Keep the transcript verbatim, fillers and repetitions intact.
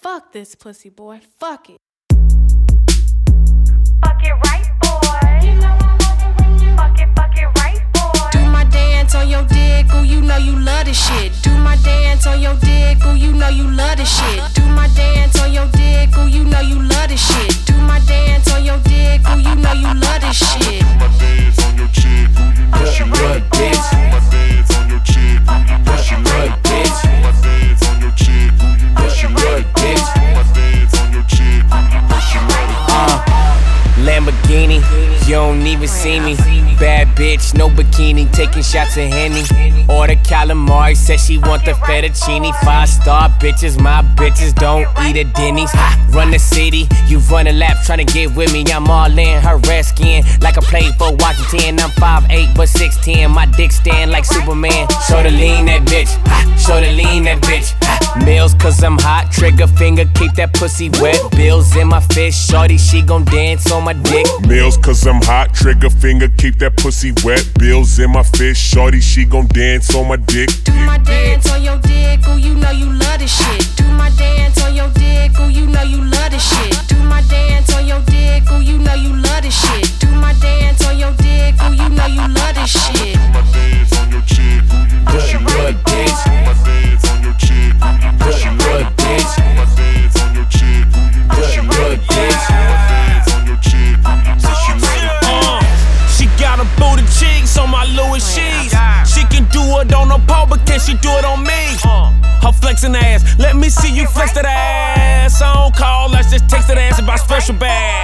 Fuck this pussy, boy. Fuck it. Fuck it right, boy. You know I love it when you fuck it, fuck it right, boy. Do my dance on your dick, ooh, you know you love this shit. Do my dance on your dick, ooh, you know you love this shit. Do my dance on your dick, ooh, you know you love this shit. Do my dance on your dick, ooh, you know you love this shit. Do my dance on your chick, ooh, you know she love it, bitch. Do my dance on your chick, ooh, you know she love it, bitch. Do my dance on your chick, ooh, you know she love it, bitch. Do my dance on your chick, ooh, you know she love it, bitch. Lamborghini, you don't even see me. Bad bitch, no bikini, taking shots of Henny. Order calamari, said she want the fettuccine. Five star bitches, my bitches don't eat at Denny's. Run the city, you run a lap tryna get with me. I'm all in her red skin, like I played for Washington. I'm five eight but six ten, my dick stand like Superman. Show the lean that bitch, show the lean that bitch. Meals cause I'm hot, trigger finger, keep that pussy wet. Bills in my fist, shorty, she gon' dance on my dick. Meals cause I'm hot, trigger finger, keep that pussy wet. Bills in my fist, shorty, she gon' dance on my dick. Do my dance on your dick, ooh, you know you love this shit. Do my dance on your dick, ooh, you know you love this shit. Do my dance on your dick, ooh, you know you love this shit. Do my dance on your dick, ooh, you know you love this shit. Do my dance on your chick, ooh, you know she love it, bitch. Do my dance on your chick, ooh, you know she love it, bitch. Do my dance on your chick, ooh, you know she love it, bitch. Do my dance on your chick, ooh, you know she love it, bitch. She got a booty cheeks on my Louis sheets. She can do it on her pole, but can she do it on me? Her flexing ass, let me see you flex that ass. On call, let's just text that ass about special bag.